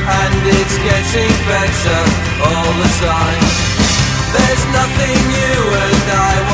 and it's getting better all the time. There's nothing you and I